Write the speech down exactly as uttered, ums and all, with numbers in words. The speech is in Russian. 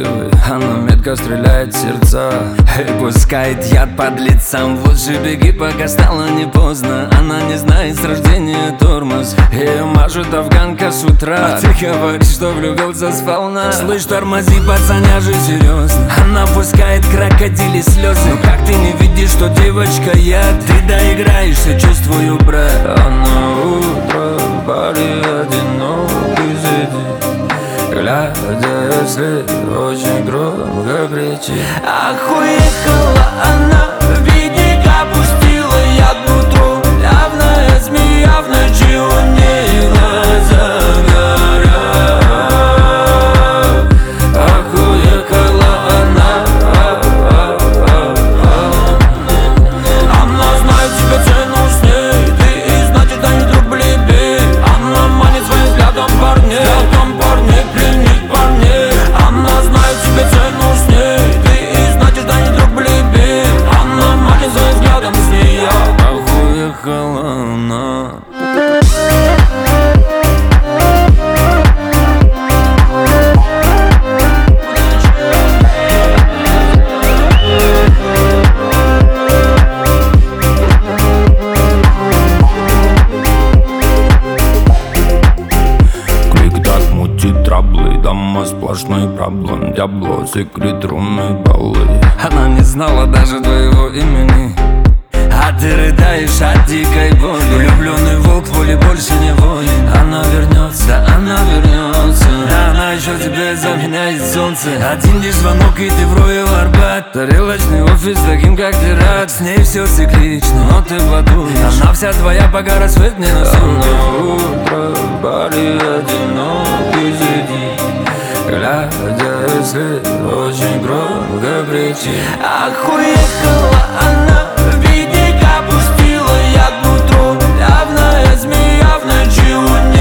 красивый, она метко стреляет в сердца и пускает яд под лицам. Лучше беги, пока стало не поздно. Она не знает с рождения тормоз, ее мажет афганка с утра. А ты говоришь, что влюбился сполна. Слышь, тормози, пацаня же серьезно. Она пускает крокодили слезы. Ну как ты не видишь, что девочка я? Ты доиграешься, чувствую, брат. А на утро в баре одинокий сидит, глядя, если очень громко кричит. Ах, уехала она, бедняк, опустила яд в нутро. Явная змея в ночи, у ней глаза горят. Ах, уехала она, а, а, а, а. Она знает себе цену с ней, ты и значит они друг блиби. Она манит своим взглядом парней, взглядом парней пленит парней. Она знает себе цену с ней, ты и значит они друг блиби. Она манит своим взглядом с ней. Ах, уехала она. Траблы, дома сплошной проблем. Диабло, секрет, румные баллы. Она не знала даже твоего имени, а ты рыдаешь от дикой боли. Влюбленный волк воли больше не воин. Она вернется, она вернется. Она еще тебе заменяет солнце. Один лишь звонок и ты в Роял Арбат. Тарелочный офис таким как ты рад. С ней все циклично, но ты подумаешь, она вся твоя, пока рассвет не наступит. На утро в баре одинокий сидит, глядя, если очень громко кричит. Ах, уехала она, опустила яд в нутро. Явная змея в ночи, у